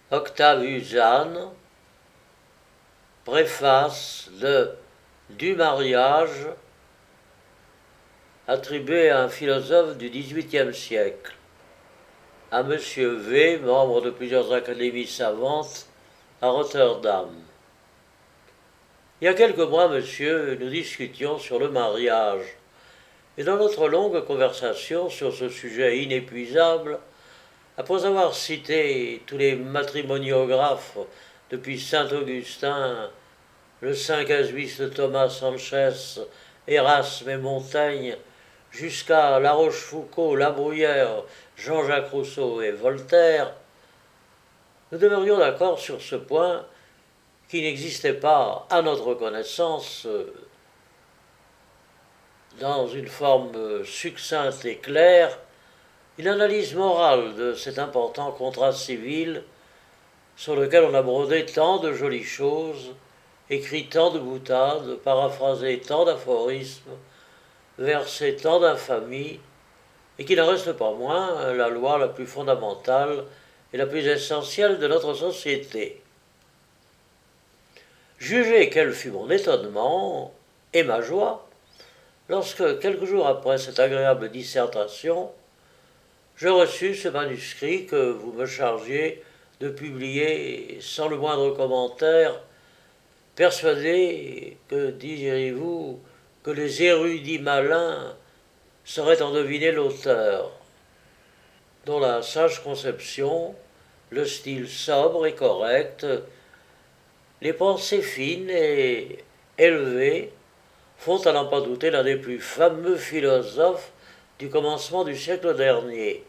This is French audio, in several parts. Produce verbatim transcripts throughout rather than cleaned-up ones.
Octave Uzanne, préface de Du mariage, attribué à un philosophe du dix-huitième siècle, à Monsieur V, membre de plusieurs académies savantes à Rotterdam. Il y a quelques mois, monsieur, nous discutions sur le mariage, et dans notre longue conversation sur ce sujet inépuisable, après avoir cité tous les matrimoniographes depuis Saint-Augustin, le saint casuiste de Thomas Sanchez, Erasme et Montaigne, jusqu'à La Rochefoucauld, La Bruyère, Jean-Jacques Rousseau et Voltaire, nous demeurions d'accord sur ce point qu'il n'existait pas, à notre connaissance, dans une forme succincte et claire, une analyse morale de cet important contrat civil sur lequel on a brodé tant de jolies choses, écrit tant de boutades, paraphrasé tant d'aphorismes, versé tant d'infamies, et qui n'en reste pas moins la loi la plus fondamentale et la plus essentielle de notre société. Jugez quel fut mon étonnement et ma joie lorsque, quelques jours après cette agréable dissertation, je reçus ce manuscrit que vous me chargiez de publier sans le moindre commentaire, persuadé que, diriez-vous, que les érudits malins sauraient en deviner l'auteur, dont la sage conception, le style sobre et correct, les pensées fines et élevées font à n'en pas douter l'un des plus fameux philosophes du commencement du siècle dernier.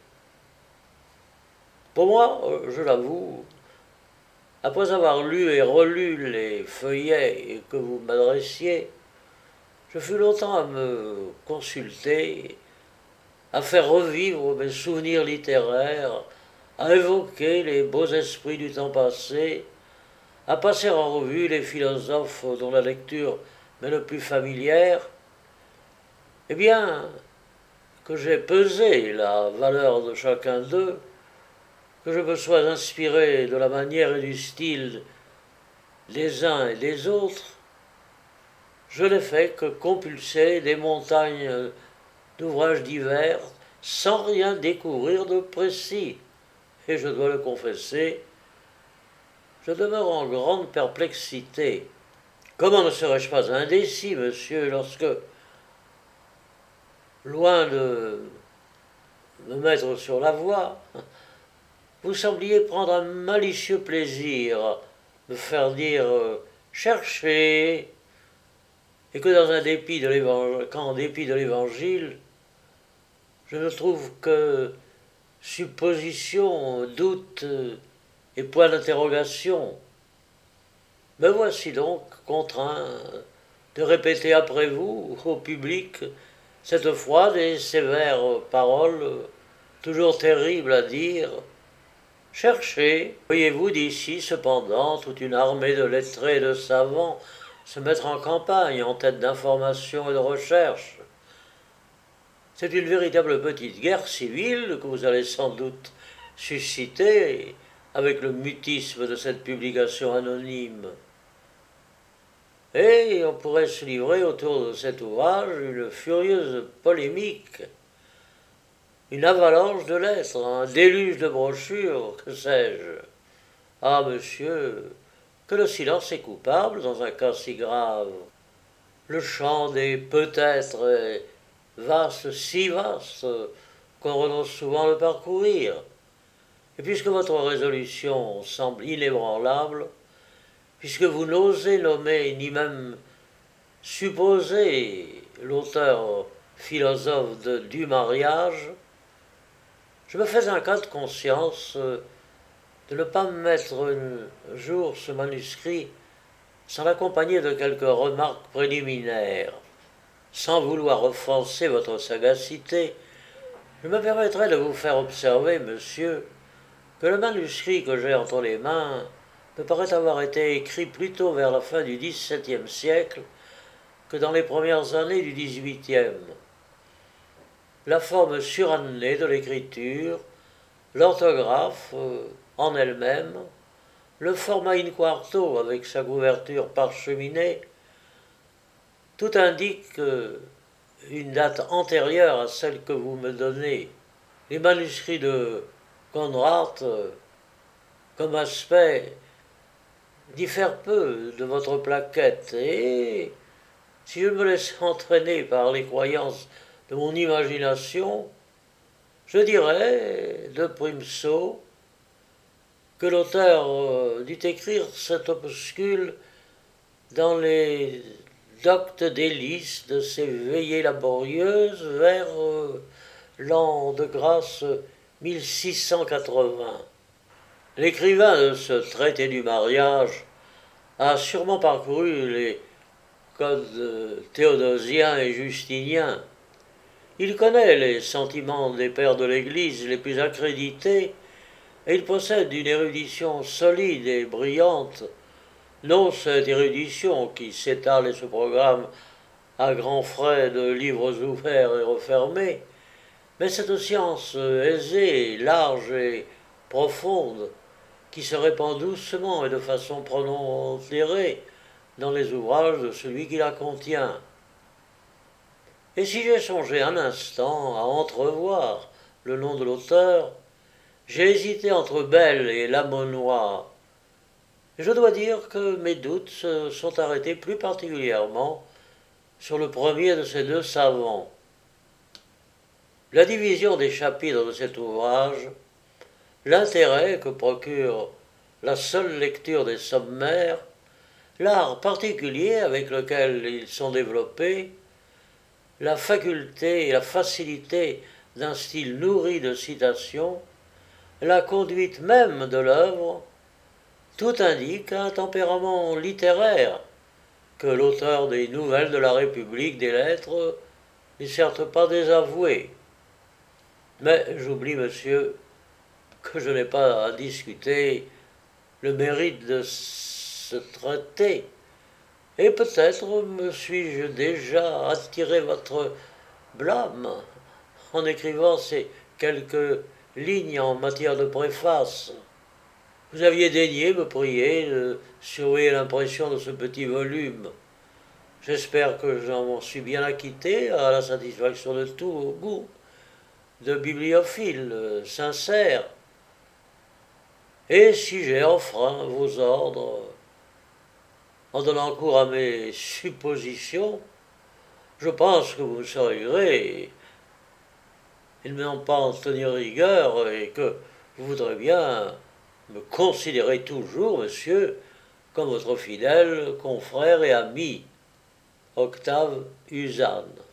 Pour moi, je l'avoue, après avoir lu et relu les feuillets que vous m'adressiez, je fus longtemps à me consulter, à faire revivre mes souvenirs littéraires, à évoquer les beaux esprits du temps passé, à passer en revue les philosophes dont la lecture m'est le plus familière. Eh bien, que j'ai pesé la valeur de chacun d'eux, que je me sois inspiré de la manière et du style des uns et des autres, je n'ai fait que compulser des montagnes d'ouvrages divers sans rien découvrir de précis. Et je dois le confesser, je demeure en grande perplexité. Comment ne serais-je pas indécis, monsieur, lorsque, loin de me mettre sur la voie, vous sembliez prendre un malicieux plaisir à me faire dire euh, « cherchez », et que dans un dépit de l'évangile, qu'en dépit de l'évangile, je ne trouve que suppositions, doutes et points d'interrogation. Me voici donc contraint de répéter après vous, au public, cette froide et sévère parole, toujours terrible à dire. Cherchez, voyez-vous d'ici cependant toute une armée de lettrés et de savants se mettre en campagne en tête d'information et de recherche. C'est une véritable petite guerre civile que vous allez sans doute susciter avec le mutisme de cette publication anonyme. Et on pourrait se livrer autour de cet ouvrage une furieuse polémique, une avalanche de lettres, un déluge de brochures, que sais-je. Ah, monsieur, que le silence est coupable dans un cas si grave. Le champ des peut-être est vaste, si vaste, qu'on renonce souvent à le parcourir. Et puisque votre résolution semble inébranlable, puisque vous n'osez nommer ni même supposer l'auteur philosophe de Du mariage, je me fais un cas de conscience de ne pas mettre un jour ce manuscrit sans l'accompagner de quelques remarques préliminaires. Sans vouloir offenser votre sagacité, je me permettrai de vous faire observer, monsieur, que le manuscrit que j'ai entre les mains me paraît avoir été écrit plutôt vers la fin du dix-septième siècle que dans les premières années du dix-huitième. La forme surannée de l'écriture, l'orthographe euh, en elle-même, le format in quarto avec sa couverture parcheminée, tout indique une date antérieure à celle que vous me donnez. Les manuscrits de Conrad, comme aspect, diffèrent peu de votre plaquette, et si je me laisse entraîner par les croyances de mon imagination, je dirais, de prime saut, que l'auteur dut écrire cet opuscule dans les doctes délices de ses veillées laborieuses vers l'an de grâce mille six cent quatre-vingts. L'écrivain de ce traité du mariage a sûrement parcouru les codes théodosiens et justiniens. Il connaît les sentiments des pères de l'Église les plus accrédités et il possède une érudition solide et brillante, non cette érudition qui s'étale et se programme à grands frais de livres ouverts et refermés, mais cette science aisée, large et profonde qui se répand doucement et de façon pondérée dans les ouvrages de celui qui la contient. Et si j'ai songé un instant à entrevoir le nom de l'auteur, j'ai hésité entre Belle et Lamonnois. Je dois dire que mes doutes se sont arrêtés plus particulièrement sur le premier de ces deux savants. La division des chapitres de cet ouvrage, l'intérêt que procure la seule lecture des sommaires, l'art particulier avec lequel ils sont développés, la faculté et la facilité d'un style nourri de citations, la conduite même de l'œuvre, tout indique un tempérament littéraire que l'auteur des Nouvelles de la République des Lettres n'est certes pas désavoué. Mais j'oublie, monsieur, que je n'ai pas à discuter le mérite de ce traité, et peut-être me suis-je déjà attiré votre blâme en écrivant ces quelques lignes en matière de préface. Vous aviez daigné me prier de surveiller l'impression de ce petit volume. J'espère que j'en suis bien acquitté à la satisfaction de tous vos goûts de bibliophile sincère. Et si j'ai enfreint vos ordres en donnant cours à mes suppositions, je pense que vous me serez gré et ne m'en pas en tenir rigueur, et que vous voudrez bien me considérer toujours, monsieur, comme votre fidèle confrère et ami, Octave Uzanne.